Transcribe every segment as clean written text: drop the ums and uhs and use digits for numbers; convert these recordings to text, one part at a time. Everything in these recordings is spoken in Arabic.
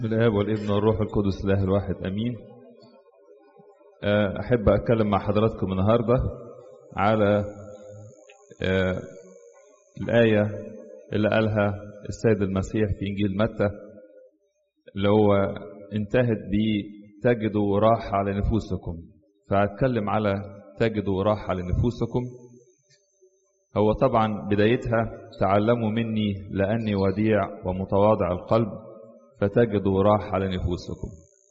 بالآب والابن والروح القدس الله الواحد أمين. أحب أتكلم مع حضراتكم النهاردة على الآية اللي قالها السيد المسيح في إنجيل متى، اللي هو انتهت بتجدوا راحة على نفوسكم. فأتكلم على تجدوا راحة على نفوسكم. هو طبعا بدايتها تعلموا مني لأني وديع ومتواضع القلب فتجدوا راحة على نفوسكم.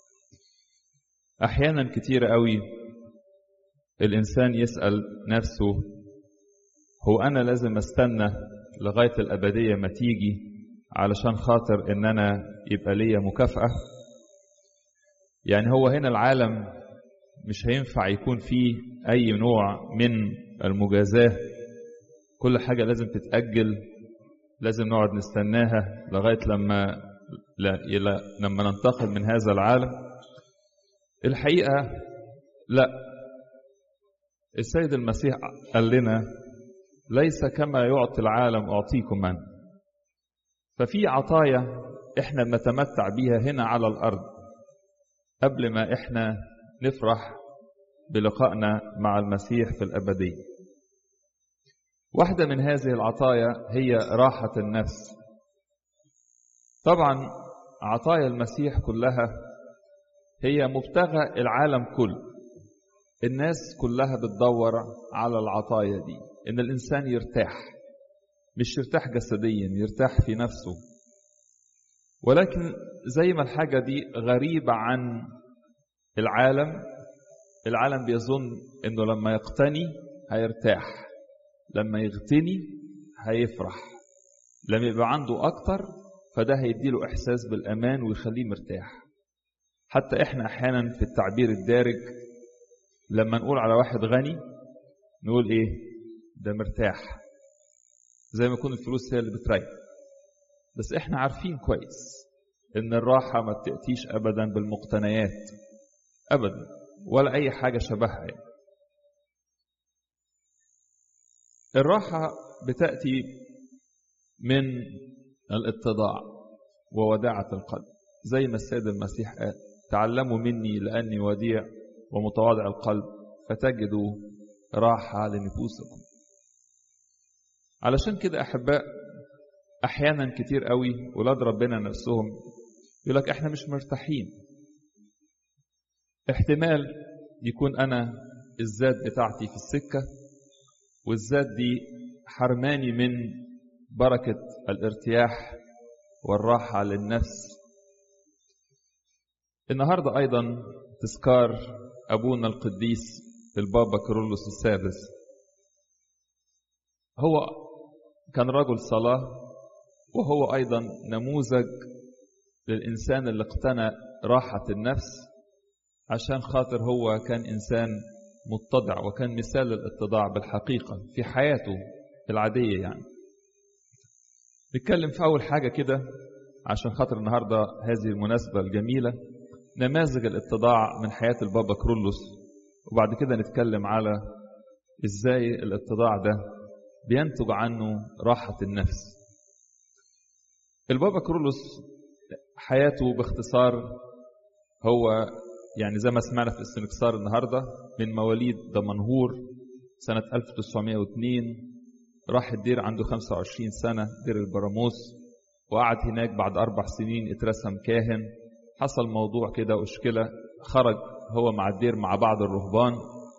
أحيانا كتير قوي الإنسان يسأل نفسه، هو أنا لازم استنى لغاية الأبدية ما تيجي علشان خاطر إن أنا يبقى ليا مكافأة؟ يعني هو هنا العالم مش هينفع يكون فيه أي نوع من المجازاة، كل حاجة لازم تتأجل، لازم نقعد نستناها لغاية لما ننتقل من هذا العالم. الحقيقة لا، السيد المسيح قال لنا ليس كما يعطي العالم أعطيكم من. ففي عطايا احنا بنتمتع بيها هنا على الأرض قبل ما احنا نفرح بلقائنا مع المسيح في الأبدية. واحدة من هذه العطايا هي راحة النفس. طبعا عطايا المسيح كلها هي مبتغى العالم كله، الناس كلها بتدور على العطايا دي، ان الانسان يرتاح، مش يرتاح جسديا، يرتاح في نفسه. ولكن زي ما الحاجة دي غريبة عن العالم بيظن انه لما يقتني هيرتاح، لما يغتني هيفرح، لما يبقى عنده اكتر فده هيديله احساس بالامان ويخليه مرتاح. حتى احنا احيانا في التعبير الدارج لما نقول على واحد غني نقول ايه؟ ده مرتاح، زي ما يكون الفلوس هي اللي بتريح. بس احنا عارفين كويس ان الراحة ما بتأتيش ابدا بالمقتنيات ابدا، ولا اي حاجة شبهها يعني. الراحة بتأتي من الاتضاع ووداعة القلب، زي ما السيد المسيح قال تعلموا مني لأني وديع ومتواضع القلب فتجدوا راحة لنفوسكم. علشان كده أحباء، أحيانا كتير قوي ولاد ربنا نفسهم يقول لك احنا مش مرتاحين. احتمال يكون أنا الذات بتاعتي في السكة، والذات دي حرماني من بركة الارتياح والراحة للنفس. النهاردة أيضا تذكار أبونا القديس البابا كيرلس السادس. هو كان رجل صلاة، وهو أيضا نموذج للإنسان اللي اقتنى راحة النفس، عشان خاطر هو كان إنسان متضع، وكان مثال الاتضاع بالحقيقة في حياته العادية. يعني نتكلم في أول حاجة كده عشان خاطر النهاردة هذه المناسبة الجميلة، نماذج الاتضاع من حياة البابا كيرلس، وبعد كده نتكلم على ازاي الاتضاع ده بينتج عنه راحة النفس. البابا كيرلس حياته باختصار هو يعني زي ما سمعنا في استنكسار النهاردة، من مواليد دمنهور سنة 1902، راح الدير عنده 25 سنة، دير البراموس، وقعد هناك. بعد 4 سنين اترسم كاهن، حصل موضوع كده واشكلة، خرج هو مع الدير مع بعض الرهبان،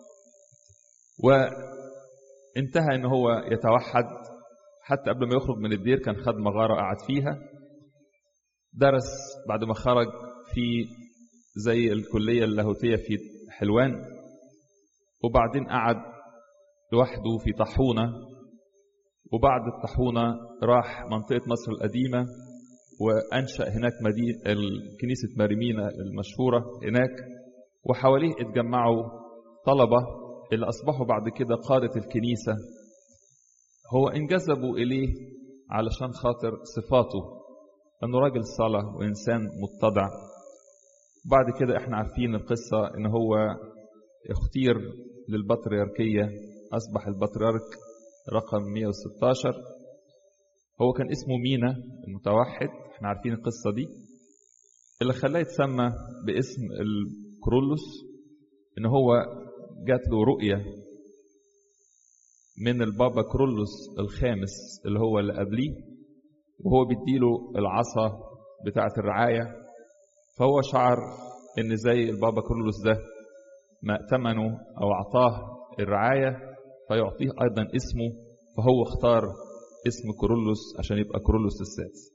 وانتهى ان هو يتوحد. حتى قبل ما يخرج من الدير كان خد مغارة قعد فيها، درس بعد ما خرج في زي الكلية اللاهوتية في حلوان، وبعدين قعد لوحده في طاحونة، وبعد الطاحونة راح منطقة مصر القديمة وأنشأ هناك كنيسة مريمينا المشهورة هناك، وحواليه اتجمعوا طلبة اللي أصبحوا بعد كده قادة الكنيسة. هو انجذبوا إليه علشان خاطر صفاته، أنه راجل صلاة وإنسان متضع. بعد كده احنا عارفين القصة، ان هو اختير للبطريركية، أصبح البطريرك رقم 116. هو كان اسمه مينا المتوحد، احنا عارفين القصة دي. اللي خلاه يتسمى باسم الكورولوس إن هو جات له رؤية من البابا كورولوس الخامس اللي هو اللي قبليه، وهو بيديله العصا بتاعة الرعاية، فهو شعر إن زي البابا كورولوس ده ما ائتمنه أو أعطاه الرعاية فيعطيه أيضا اسمه، فهو اختار اسم كورولوس عشان يبقى كورولوس السادس.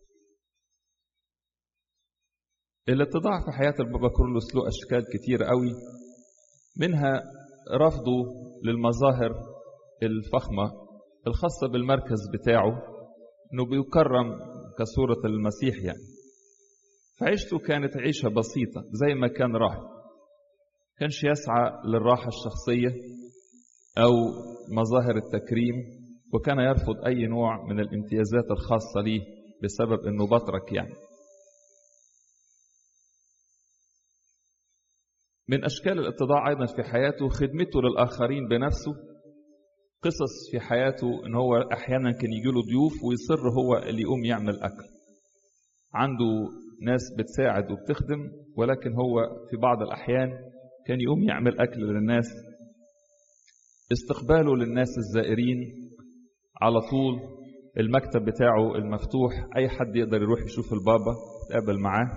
الاتضاع في حياة البابا كورولوس له أشكال كتير قوي، منها رفضه للمظاهر الفخمة الخاصة بالمركز بتاعه، انه بيكرم كصورة المسيح يعني. فعيشته كانت عيشة بسيطة زي ما كان راهب، كانش يسعى للراحة الشخصية أو مظاهر التكريم، وكان يرفض أي نوع من الامتيازات الخاصة ليه بسبب أنه بطرك يعني. من أشكال الاتضاع أيضا في حياته خدمته للآخرين بنفسه. قصص في حياته ان هو احيانا كان يجيله ضيوف ويصر هو اللي يقوم يعمل اكل، عنده ناس بتساعد وبتخدم، ولكن هو في بعض الاحيان كان يقوم يعمل اكل للناس. استقباله للناس الزائرين على طول، المكتب بتاعه المفتوح، اي حد يقدر يروح يشوف البابا يتقابل معاه.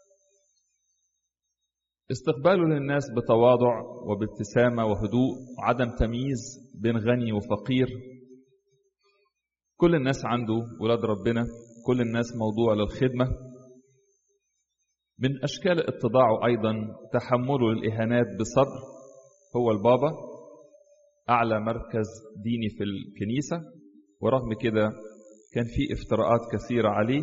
استقباله للناس بتواضع وبابتسامة وهدوء وعدم تمييز بين غني وفقير. كل الناس عنده ولاد ربنا، كل الناس موضوع للخدمة. من أشكال اتضاعه أيضا تحمله للإهانات بصبر. هو البابا أعلى مركز ديني في الكنيسة، ورغم كده كان في افتراءات كثيرة عليه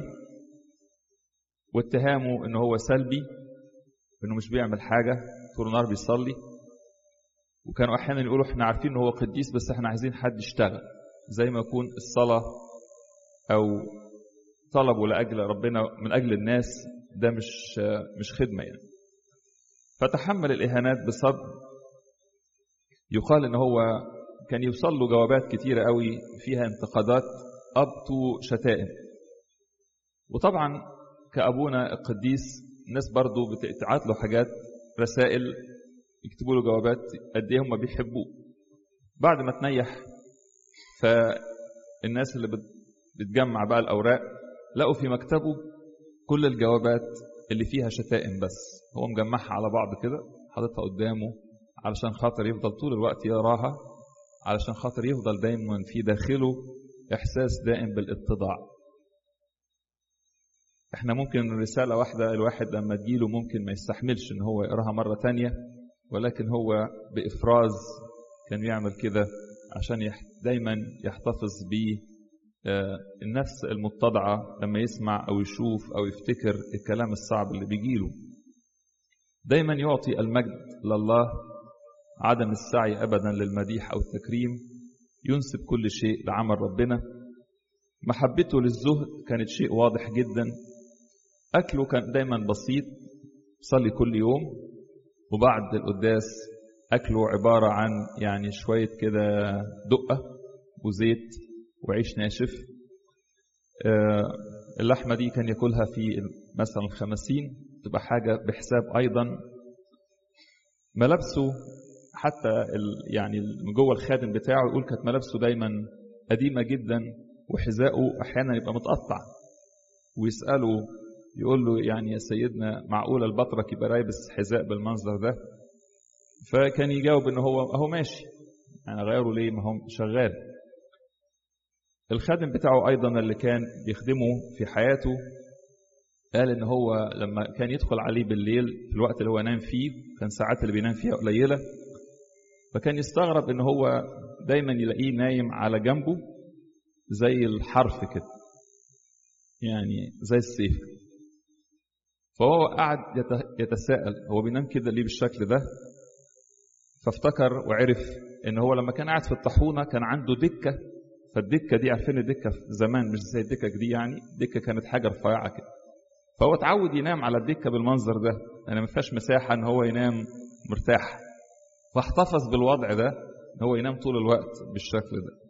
واتهامه أنه هو سلبي، انه مش بيعمل حاجة، طول النهار بيصلي. وكانوا احيانا يقولوا احنا عارفين انه هو قديس بس احنا عايزين حد يشتغل، زي ما يكون الصلاة او طلبه لاجل ربنا من اجل الناس ده مش خدمة يعني. فتحمل الاهانات بصبر. يقال ان هو كان يوصل له جوابات كتيرة قوي فيها انتقادات ابطو شتائم. وطبعا كأبونا القديس الناس برضو بتبعت له حاجات، رسائل، يكتبوا له جوابات قد ايه هم بيحبوه. بعد ما تنيح فالناس اللي بتجمع بقى الأوراق لقوا في مكتبه كل الجوابات اللي فيها شتائم، بس هو مجمعها على بعض كده حاططها قدامه علشان خاطر يفضل طول الوقت يقراها، علشان خاطر يفضل دايما في داخله إحساس دائم بالاتضاع. احنا ممكن رسالة واحدة الواحد لما تجيله ممكن ما يستحملش ان هو يقراها مرة تانية، ولكن هو بإفراز كان يعمل كده عشان دايما يحتفظ بالنفس المتضعة لما يسمع أو يشوف أو يفتكر الكلام الصعب اللي بيجيله. دايما يعطي المجد لله، عدم السعي أبدا للمديح أو التكريم، ينسب كل شيء لعمل ربنا. محبته للزهد كانت شيء واضح جدا. أكله كان دايما بسيط، صلي كل يوم، وبعد القداس أكله عبارة عن يعني شوية كده دقة وزيت وعيش ناشف. اللحمة دي كان يأكلها في مثلا الخمسين، تبقى حاجة بحساب أيضا. ملابسه حتى يعني من جوه الخادم بتاعه يقول كانت ملابسه دايما قديمة جدا، وحذاءه أحيانا يبقى متقطع، ويسأله يقول له يعني يا سيدنا معقول البطرك يبقى لابس حذاء بالمنظر ده؟ فكان يجاوب ان هو ماشي، يعني غيره ليه، ما هو شغال. الخادم بتاعه ايضا اللي كان بيخدمه في حياته قال ان هو لما كان يدخل عليه بالليل في الوقت اللي هو نام فيه، كان ساعات اللي بينام فيها قليلة، فكان يستغرب ان هو دايما يلاقيه نايم على جنبه زي الحرف كده، يعني زي السيف. فهو قعد يتساءل هو بينام كده ليه بالشكل ده؟ فافتكر وعرف ان هو لما كان قاعد في الطاحونه كان عنده دكه، فالدكه دي عارفين الدكه زمان مش زي الدكه دي، يعني الدكه كانت حاجه رفيعه كده، فهو اتعود ينام على الدكه بالمنظر ده، يعني ما فيهاش مساحه ان هو ينام مرتاح، فاحتفظ بالوضع ده ان هو ينام طول الوقت بالشكل ده.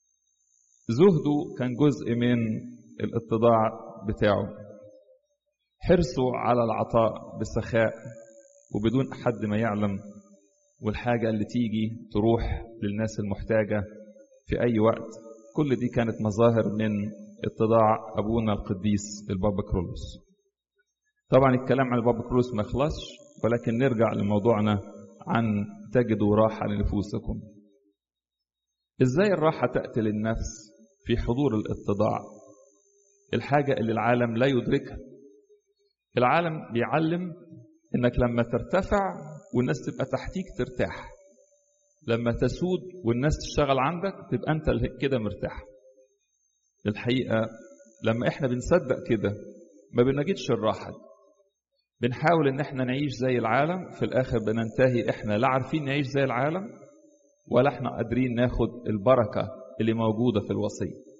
زهده كان جزء من الاتضاع بتاعه. حرصوا على العطاء بسخاء وبدون حد ما يعلم، والحاجة اللي تيجي تروح للناس المحتاجة في أي وقت. كل دي كانت مظاهر من اتضاع أبونا القديس البابا كرولوس. طبعا الكلام عن البابا كرولوس ما يخلصش، ولكن نرجع لموضوعنا عن تجدوا راحة لنفوسكم. إزاي الراحة تأتي للنفس؟ في حضور الاتضاع، الحاجة اللي العالم لا يدركها. العالم بيعلم إنك لما ترتفع والناس تبقى تحتيك ترتاح، لما تسود والناس تشتغل عندك تبقى أنت كده مرتاح. الحقيقة لما إحنا بنصدق كده ما بنجدش الراحة، بنحاول إن إحنا نعيش زي العالم، في الآخر بننتهي إحنا لا عارفين نعيش زي العالم ولا إحنا قادرين ناخد البركة اللي موجودة في الوصية.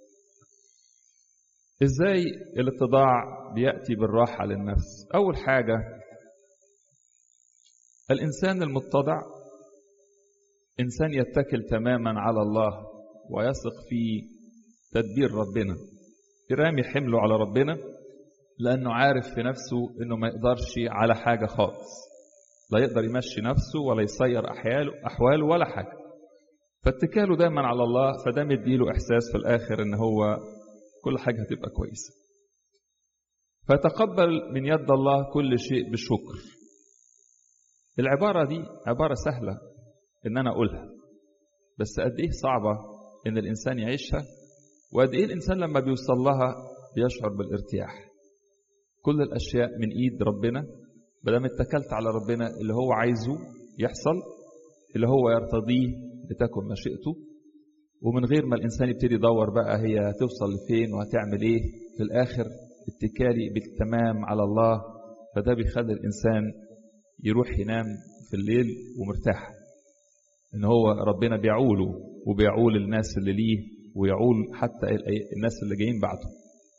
إزاي الاتضاع بيأتي بالراحة للنفس؟ أول حاجة، الإنسان المتضع إنسان يتكل تماما على الله ويثق في تدبير ربنا، يرمي حمله على ربنا، لأنه عارف في نفسه أنه ما يقدرش على حاجة خالص، لا يقدر يمشي نفسه ولا يسير أحواله ولا حاجة، فاتكاله دايما على الله، فده مديله إحساس في الآخر أنه هو كل حاجة هتبقى كويسة، فتقبل من يد الله كل شيء بشكر. العبارة دي عبارة سهلة إن أنا أقولها، بس قد إيه صعبة إن الإنسان يعيشها، وقد إيه الإنسان لما بيوصل لها بيشعر بالارتياح. كل الأشياء من إيد ربنا، بدل اتكلت على ربنا اللي هو عايزه يحصل، اللي هو يرتضيه لتكن مشيئته، ومن غير ما الإنسان يبتدي يدور بقى هي هتوصل لفين وهتعمل إيه، في الآخر اتكالي بالتمام على الله، فده بيخلي الإنسان يروح ينام في الليل ومرتاح، إن هو ربنا بيعوله وبيعول الناس اللي ليه ويعول حتى الناس اللي جايين بعده.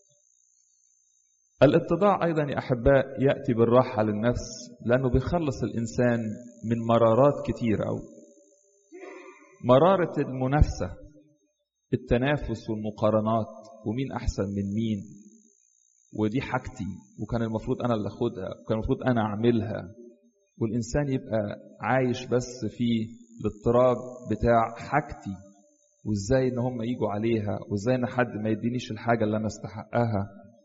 الاتضاع أيضا يا أحباء يأتي بالراحة للنفس، لأنه بيخلص الإنسان من مرارات كتير، أو مرارة المنافسة، التنافس والمقارنات، ومين أحسن من مين، ودي حاجتي وكان المفروض أنا اللي أخدها، وكان المفروض أنا أعملها، والإنسان يبقى عايش بس في الاضطراب بتاع حاجتي، وإزاي إن هم يجوا عليها، وإزاي إن حد ما يدينيش الحاجة اللي أنا استحقها.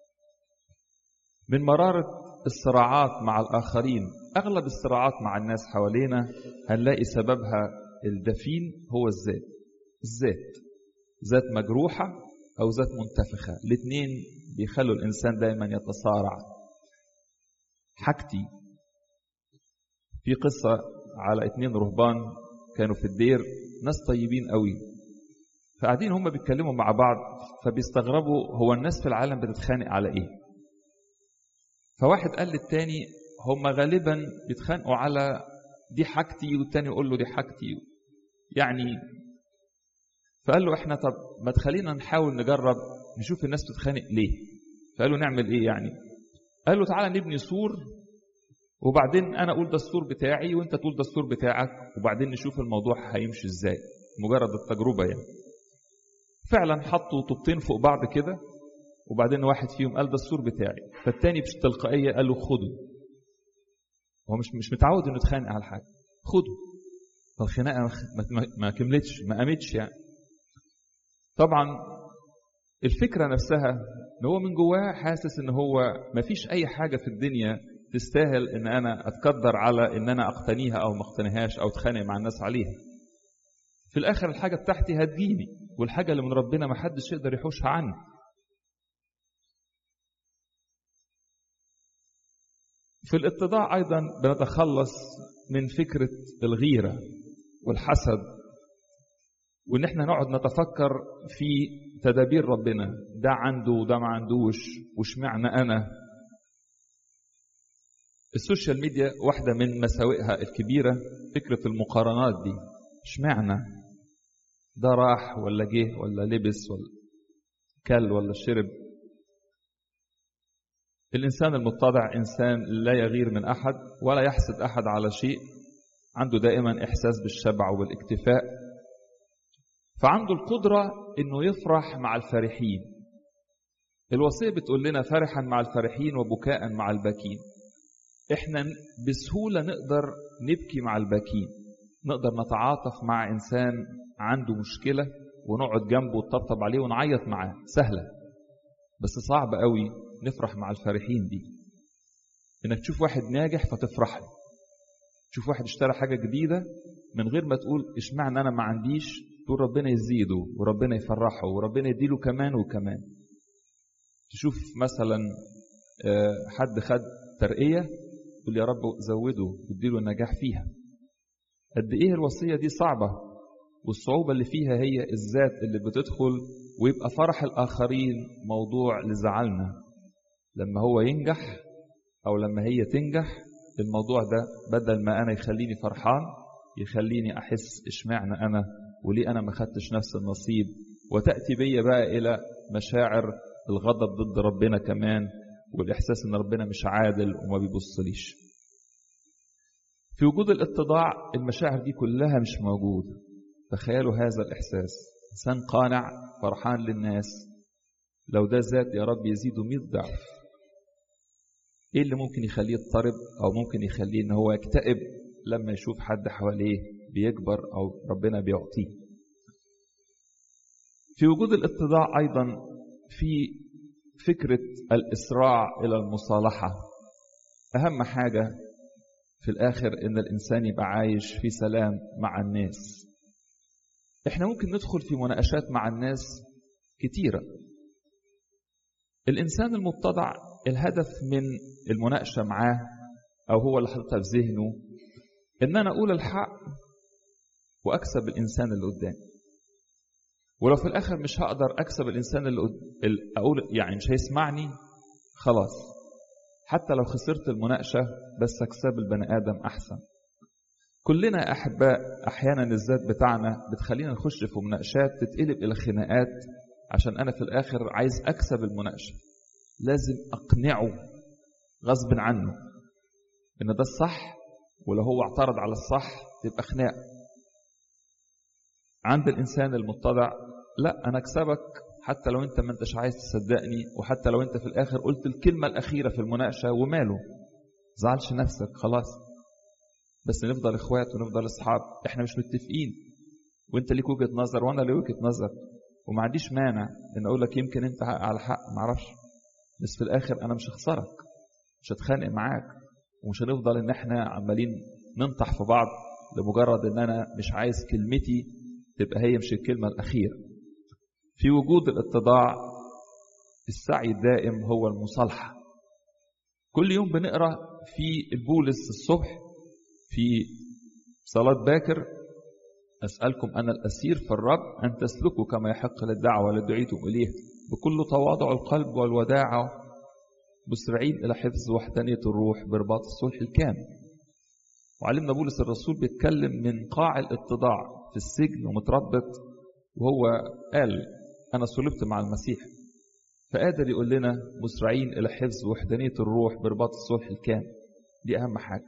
من مرارة الصراعات مع الآخرين، أغلب الصراعات مع الناس حوالينا هنلاقي سببها الدفين هو الذات، ذات مجروحة أو ذات منتفخة، الاثنين بيخلوا الإنسان دايما يتصارع. حاجتي. في قصة على 2 رهبان كانوا في الدير، ناس طيبين قوي، فقاعدين هم بيتكلموا مع بعض، فبيستغربوا هو الناس في العالم بتتخانق على ايه. فواحد قال للتاني هم غالبا بيتخانقوا على دي حاجتي، والتاني يقول له دي حاجتي يعني. فقال له احنا طب ما تخلينا نحاول نجرب نشوف الناس بتتخانق ليه. فقال له نعمل ايه يعني؟ قال له تعالى نبني سور، وبعدين انا اقول ده السور بتاعي وانت تقول ده السور بتاعك، وبعدين نشوف الموضوع هيمشي ازاي، مجرد التجربة يعني. فعلا حطوا طوبتين فوق بعض كده، وبعدين واحد فيهم قال ده السور بتاعي، فالتاني بتلقائية قال له خده. هو مش متعود انه يتخانق على حاجة، خده. فالخناقة ما كملتش، ما قامتش يعني. طبعا الفكرة نفسها ان هو من جواه حاسس ان هو ما فيش اي حاجة في الدنيا تستاهل ان انا اتقدر على ان انا اقتنيها او ما اقتنيهاش او اتخانق مع الناس عليها. في الاخر الحاجة بتاعتي هتجيني، والحاجة اللي من ربنا ما حدش يقدر يحوشها عني. في الاتضاع ايضا بنتخلص من فكرة الغيرة والحسد، وان احنا نقعد نتفكر في تدابير ربنا، ده عنده وده ما عندوش، واشمعنى انا. السوشيال ميديا واحدة من مساوئها الكبيرة فكرة المقارنات دي، اشمعنى ده راح ولا جه ولا لبس ولا كل ولا شرب. الإنسان المتضع إنسان لا يغير من أحد ولا يحسد أحد على شيء، عنده دائما إحساس بالشبع والاكتفاء، فعنده القدرة إنه يفرح مع الفرحين. الوصية بتقول لنا فرحا مع الفرحين وبكاء مع الباكين. احنا بسهولة نقدر نبكي مع الباكين، نقدر نتعاطف مع إنسان عنده مشكلة ونقعد جنبه وتطبطب عليه ونعيط معاه، سهلة. بس صعب قوي نفرح مع الفرحين دي، انك تشوف واحد ناجح فتفرح له، تشوف واحد اشترى حاجة جديدة من غير ما تقول اشمعنى انا ما عنديش، تقول ربنا يزيده وربنا يفرحه وربنا يديله كمان وكمان. تشوف مثلا حد خد ترقية تقول يا رب زوده واديله النجاح فيها. قد ايه الوصية دي صعبة، والصعوبة اللي فيها هي الذات اللي بتدخل ويبقى فرح الآخرين موضوع لزعلنا. لما هو ينجح أو لما هي تنجح، الموضوع ده بدل ما أنا يخليني فرحان يخليني أحس إشمعنى أنا وليه أنا ما خدتش نفس النصيب، وتأتي بي بقى إلى مشاعر الغضب ضد ربنا كمان، والإحساس إن ربنا مش عادل وما بيبصليش. في وجود الاتضاع المشاعر دي كلها مش موجودة. تخيلوا هذا الإحساس، إنسان قانع فرحان للناس، لو ده زاد يا رب يزيده 100 ضعف. إيه اللي ممكن يخليه يضطرب أو ممكن يخليه إن هو يكتئب لما يشوف حد حواليه بيكبر أو ربنا بيعطيه؟ في وجود الاتضاع أيضا في فكرة الإسراع إلى المصالحة. أهم حاجة في الآخر إن الإنسان يبقى عايش في سلام مع الناس. إحنا ممكن ندخل في مناقشات مع الناس كتيرة. الإنسان المتضع الهدف من المناقشة معاه أو هو اللي حاططها في ذهنه إن أنا أقول الحق وأكسب الإنسان اللي قدامي. ولو في الآخر مش هقدر أكسب الإنسان اللي أقول يعني مش هيسمعني، خلاص حتى لو خسرت المناقشة بس أكسب البني آدم أحسن. كلنا أحباء أحيانا الذات بتاعنا بتخلينا نخش في مناقشات تتقلب إلى خناقات، عشان أنا في الآخر عايز أكسب المناقشة، لازم أقنعه غصب عنه إن ده الصح، ولو هو اعترض على الصح تبقى خناقة. عند الإنسان المتضع لا، أنا أكسبك حتى لو أنت ما أنتش عايز تصدقني، وحتى لو أنت في الآخر قلت الكلمة الأخيرة في المناقشة وماله، زعلش نفسك خلاص، بس نفضل إخوات ونفضل أصحاب. إحنا مش متفقين، وأنت ليك وجهة نظر وأنا لي وجهة نظر، وما عنديش مانع إن أقول لك يمكن أنت على حق معرفش، بس في الآخر أنا مش هخسرك، مش هتخانق معاك، ومش هنفضل إن إحنا عمالين ننطح في بعض لمجرد إن أنا مش عايز كلمتي تبقى هي مش الكلمة الأخيرة. في وجود الاتضاع السعي الدائم هو المصالحة. كل يوم بنقرأ في البولس الصبح في صلاة باكر: أسألكم أنا الأسير في الرب أن تسلكوا كما يحق للدعوة التي دعيتم إليه بكل تواضع القلب والوداعة، مسرعين إلى حفظ وحدانية الروح برباط الصلح الكامل. وعلمنا بولس الرسول بيتكلم من قاع الاتضاع في السجن ومتربط، وهو قال أنا صلبت مع المسيح، فقادر يقول لنا مسرعين إلى حفظ وحدانية الروح برباط الصلح الكامل. دي أهم حاجة.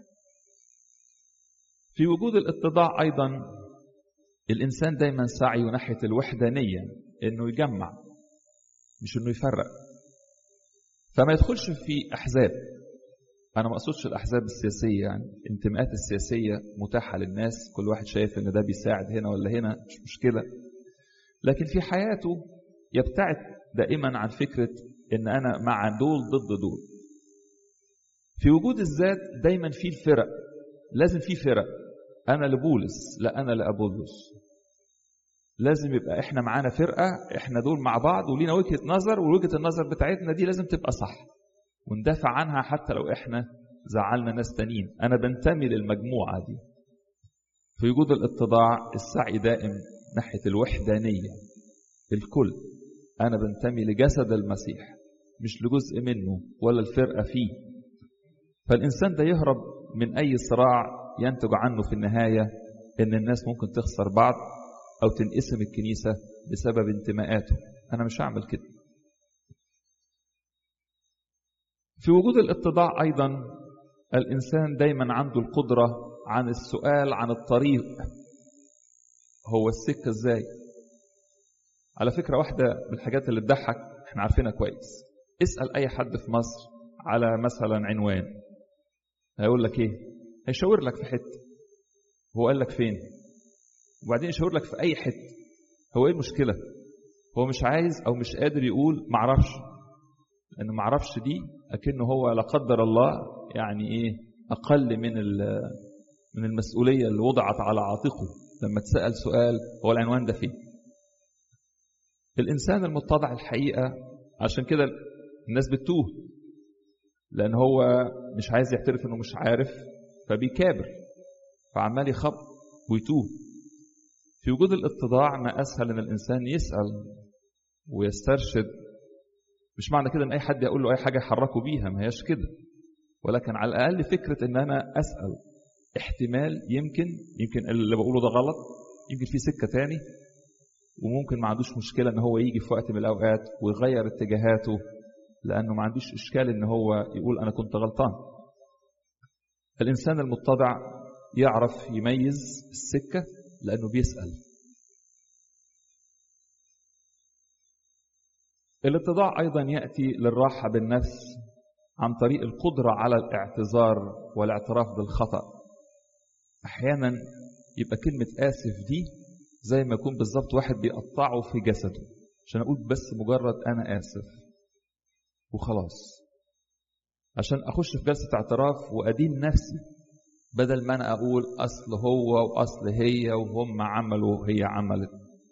في وجود الاتضاع أيضا الإنسان دايما سعيه ناحية الوحدانية، إنه يجمع مش إنه يفرق، فما يدخلش في أحزاب. أنا ما أقصدش الأحزاب السياسية، يعني الانتماءات السياسية متاحة للناس، كل واحد شايف إن ده بيساعد هنا ولا هنا، مش مشكلة، لكن في حياته يبتعد دائما عن فكرة إن أنا مع دول ضد دول. في وجود الذات دايما في الفرق، لازم في فرق، أنا لبولس لا أنا لأبولس، لازم يبقى إحنا معانا فرقة، إحنا دول مع بعض ولينا وجهة نظر، ووجهة النظر بتاعتنا دي لازم تبقى صح وندافع عنها حتى لو إحنا زعلنا ناس تانيين. أنا بنتمي للمجموعة دي. في وجود الاتضاع السعي دائم ناحية الوحدانية، الكل، أنا بنتمي لجسد المسيح مش لجزء منه ولا الفرقة فيه. فالإنسان ده يهرب من أي صراع ينتج عنه في النهاية إن الناس ممكن تخسر بعض أو تنقسم الكنيسة بسبب انتماءاته. أنا مش هعمل كده. في وجود الاتضاع أيضا الإنسان دايما عنده القدرة عن السؤال عن الطريق، هو السكة إزاي. على فكرة واحدة من الحاجات اللي تضحك احنا عارفينها كويس، اسأل أي حد في مصر على مثلا عنوان، هيقول لك إيه؟ هيشاور لك في حتة، هو قال لك فين؟ وبعدين يشاور لك في أي حتة. هو إيه المشكلة؟ هو مش عايز أو مش قادر يقول معرفش، لأنه معرفش دي أكنه هو لا قدر الله يعني إيه أقل من المسؤولية اللي وضعت على عاتقه لما تسأل سؤال هو العنوان ده فين. الإنسان المتضع الحقيقة عشان كده الناس بتتوه، لأن هو مش عايز يعترف إنه مش عارف فبيكابر، فعمال يخب ويتوه. في وجود الاتضاع ما أسهل إن الإنسان يسأل ويسترشد. مش معنى كده إن أي حد يقول له أي حاجة يحركه بيها، ما هيش كده، ولكن على الأقل فكرة إن أنا أسأل، احتمال يمكن اللي بقوله ده غلط، يمكن في سكة تاني، وممكن ما عندوش مشكلة إن هو يجي في وقت من الأوقات ويغير اتجاهاته، لأنه ما عندوش إشكال إن هو يقول أنا كنت غلطان. الإنسان المتضع يعرف يميز السكة لأنه بيسأل. الاتضاع أيضا يأتي للراحة بالنفس عن طريق القدرة على الاعتذار والاعتراف بالخطأ. أحيانا يبقى كلمة آسف دي زي ما يكون بالظبط واحد بيقطعه في جسده عشان أقول بس مجرد أنا آسف وخلاص، عشان أخش في جلسة اعتراف وأدين نفسي، بدل ما أنا أقول أصل هو وأصل هي وهم عملوا وهي عملت.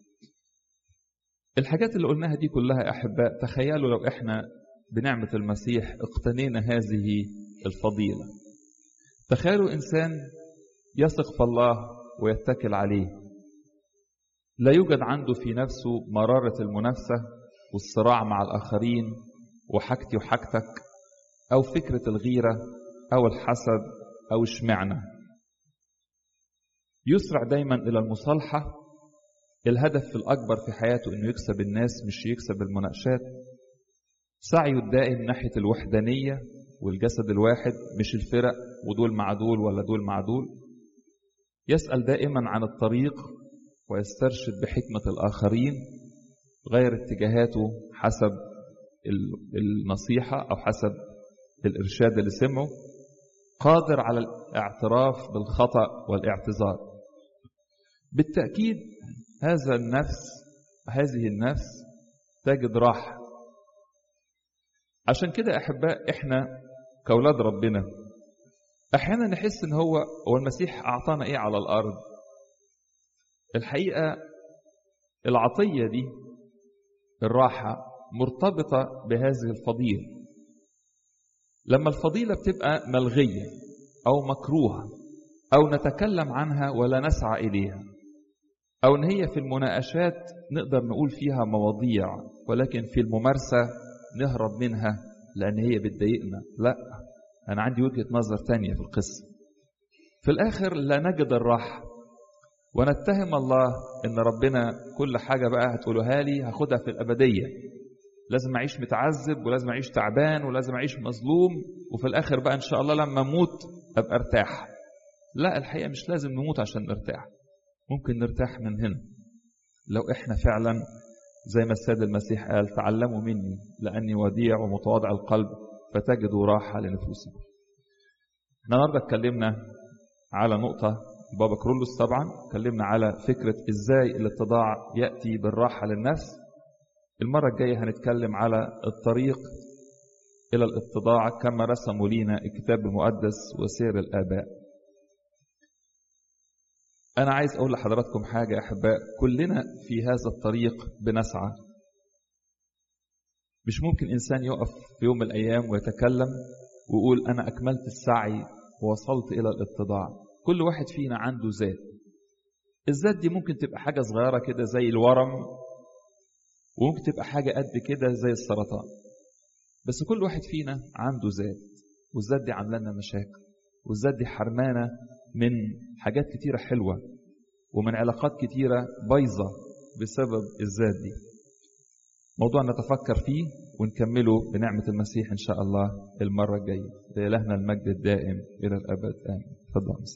الحاجات اللي قلناها دي كلها أحباء، تخيلوا لو إحنا بنعمة المسيح اقتنينا هذه الفضيلة. تخيلوا إنسان يثق في الله ويتكل عليه، لا يوجد عنده في نفسه مرارة المنافسة والصراع مع الآخرين وحاجتي وحاجتك، أو فكرة الغيرة أو الحسد أو اشمعنى. يسرع دايما إلى المصالحة. الهدف الأكبر في حياته إنه يكسب الناس مش يكسب المناقشات. سعيه الدائم ناحية الوحدانية والجسد الواحد، مش الفرق ودول مع دول ولا دول مع دول. يسأل دائما عن الطريق ويسترشد بحكمة الآخرين، غير اتجاهاته حسب النصيحة أو حسب الإرشاد اللي سمعه. قادر على الاعتراف بالخطأ والاعتذار. بالتأكيد هذه النفس تجد راحة. عشان كده أحباء إحنا كأولاد ربنا أحيانا نحس إن هو المسيح أعطانا إيه على الأرض. الحقيقة العطية دي الراحة مرتبطة بهذه الفضيلة. لما الفضيلة بتبقى ملغية أو مكروهة أو نتكلم عنها ولا نسعى إليها، أو إن هي في المناقشات نقدر نقول فيها مواضيع ولكن في الممارسة نهرب منها لأن هي بتضايقنا، لا، أنا عندي وجهة نظر تانية في القصة. في الآخر لا نجد الراحة ونتهم الله إن ربنا كل حاجة بقى هتقولها لي هاخدها في الأبدية، لازم أعيش متعذب ولازم أعيش تعبان ولازم أعيش مظلوم، وفي الآخر بقى إن شاء الله لما أموت أبقى أرتاح. لا، الحقيقة مش لازم نموت عشان نرتاح، ممكن نرتاح من هنا لو إحنا فعلا زي ما السيد المسيح قال تعلموا مني لأني وديع ومتواضع القلب فتجدوا راحة لنفوسكم. النهارده اتكلمنا على نقطة بابا كرولوس، طبعا اتكلمنا على فكرة إزاي الاتضاع يأتي بالراحة للنفس. المرة الجاية هنتكلم على الطريق إلى الاتضاع كما رسموا لينا الكتاب المقدس وسير الآباء. أنا عايز أقول لحضراتكم حاجة أحباء، كلنا في هذا الطريق بنسعى. مش ممكن إنسان يقف في يوم من الأيام ويتكلم ويقول أنا أكملت السعي ووصلت إلى الاتضاع. كل واحد فينا عنده ذات. الذات دي ممكن تبقى حاجة صغيرة كده زي الورم، وممكن تبقى حاجة قد كده زي السرطان، بس كل واحد فينا عنده ذات، والذات دي عامله لنا مشاكل، والذات دي حرمانة من حاجات كتيرة حلوة ومن علاقات كتيرة بايظة بسبب الذات دي. موضوع نتفكر فيه ونكمله بنعمة المسيح إن شاء الله المرة الجاية. لإلهنا المجد الدائم إلى الأبد آمين. تفضل.